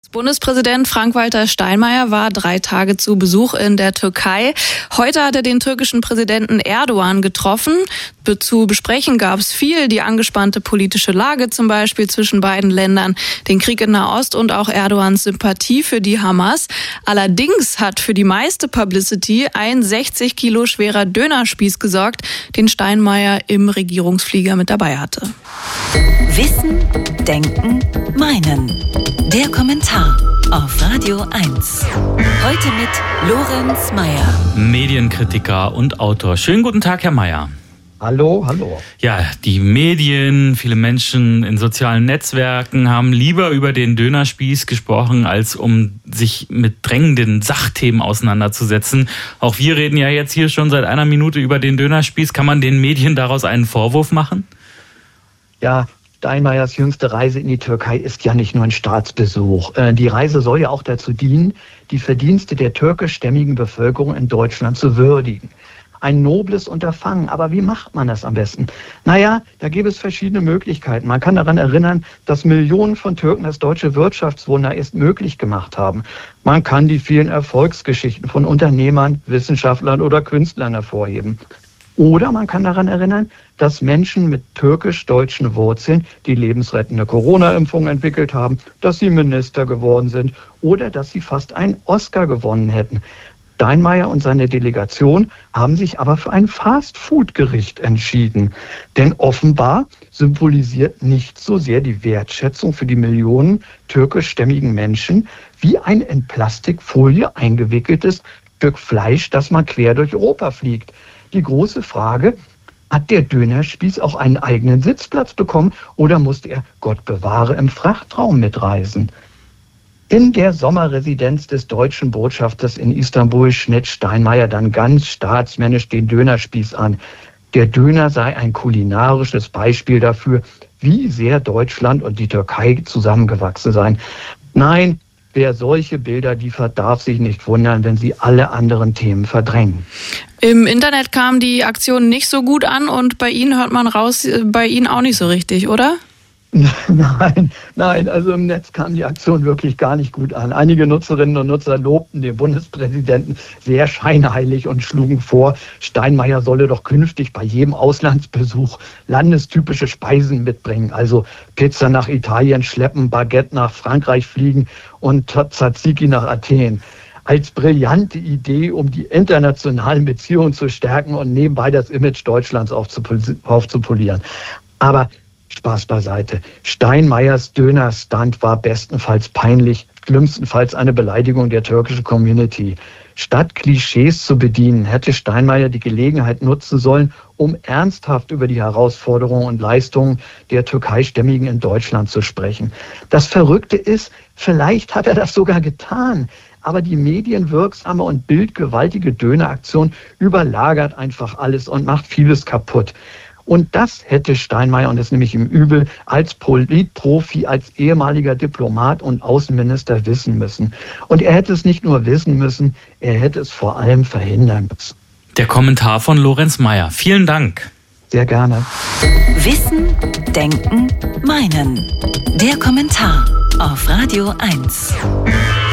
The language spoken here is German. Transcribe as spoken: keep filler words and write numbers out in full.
Bundespräsident Frank-Walter Steinmeier war drei Tage zu Besuch in der Türkei. Heute hat er den türkischen Präsidenten Erdogan getroffen. Zu besprechen gab es viel, die angespannte politische Lage zum Beispiel zwischen beiden Ländern, den Krieg in Nahost und auch Erdogans Sympathie für die Hamas. Allerdings hat für die meiste Publicity ein sechzig Kilo schwerer Dönerspieß gesorgt, den Steinmeier im Regierungsflieger mit dabei hatte. Wissen, Denken, Meinen. Der Kommentar auf Radio eins. Heute mit Lorenz Meyer. Medienkritiker und Autor. Schönen guten Tag, Herr Meyer. Hallo, hallo. Ja, die Medien, viele Menschen in sozialen Netzwerken haben lieber über den Dönerspieß gesprochen, als um sich mit drängenden Sachthemen auseinanderzusetzen. Auch wir reden ja jetzt hier schon seit einer Minute über den Dönerspieß. Kann man den Medien daraus einen Vorwurf machen? Ja, Steinmeiers jüngste Reise in die Türkei ist ja nicht nur ein Staatsbesuch. Die Reise soll ja auch dazu dienen, die Verdienste der türkischstämmigen Bevölkerung in Deutschland zu würdigen. Ein nobles Unterfangen. Aber wie macht man das am besten? Naja, da gibt es verschiedene Möglichkeiten. Man kann daran erinnern, dass Millionen von Türken das deutsche Wirtschaftswunder erst möglich gemacht haben. Man kann die vielen Erfolgsgeschichten von Unternehmern, Wissenschaftlern oder Künstlern hervorheben. Oder man kann daran erinnern, dass Menschen mit türkisch-deutschen Wurzeln die lebensrettende Corona-Impfung entwickelt haben, dass sie Minister geworden sind oder dass sie fast einen Oscar gewonnen hätten. Steinmeier und seine Delegation haben sich aber für ein Fast-Food-Gericht entschieden. Denn offenbar symbolisiert nicht so sehr die Wertschätzung für die Millionen türkischstämmigen Menschen wie ein in Plastikfolie eingewickeltes Stück Fleisch, das mal quer durch Europa fliegt. Die große Frage: Hat der Dönerspieß auch einen eigenen Sitzplatz bekommen oder musste er, Gott bewahre, im Frachtraum mitreisen? In der Sommerresidenz des deutschen Botschafters in Istanbul schnitt Steinmeier dann ganz staatsmännisch den Dönerspieß an. Der Döner sei ein kulinarisches Beispiel dafür, wie sehr Deutschland und die Türkei zusammengewachsen seien. Nein, wer solche Bilder liefert, darf sich nicht wundern, wenn sie alle anderen Themen verdrängen. Im Internet kam die Aktion nicht so gut an und bei Ihnen hört man raus, bei Ihnen auch nicht so richtig, oder? Nein, nein, also im Netz kam die Aktion wirklich gar nicht gut an. Einige Nutzerinnen und Nutzer lobten den Bundespräsidenten sehr scheinheilig und schlugen vor, Steinmeier solle doch künftig bei jedem Auslandsbesuch landestypische Speisen mitbringen. Also Pizza nach Italien schleppen, Baguette nach Frankreich fliegen und Tzatziki nach Athen. Als brillante Idee, um die internationalen Beziehungen zu stärken und nebenbei das Image Deutschlands aufzupolieren. Aber Spaß beiseite. Steinmeiers Döner-Stunt war bestenfalls peinlich, schlimmstenfalls eine Beleidigung der türkischen Community. Statt Klischees zu bedienen, hätte Steinmeier die Gelegenheit nutzen sollen, um ernsthaft über die Herausforderungen und Leistungen der Türkeistämmigen in Deutschland zu sprechen. Das Verrückte ist, vielleicht hat er das sogar getan, aber die medienwirksame und bildgewaltige Döneraktion überlagert einfach alles und macht vieles kaputt. Und das hätte Steinmeier, und das nehme ich ihm übel, als Politprofi, als ehemaliger Diplomat und Außenminister wissen müssen. Und er hätte es nicht nur wissen müssen, er hätte es vor allem verhindern müssen. Der Kommentar von Lorenz Meyer. Vielen Dank. Sehr gerne. Wissen, Denken, Meinen. Der Kommentar auf Radio eins.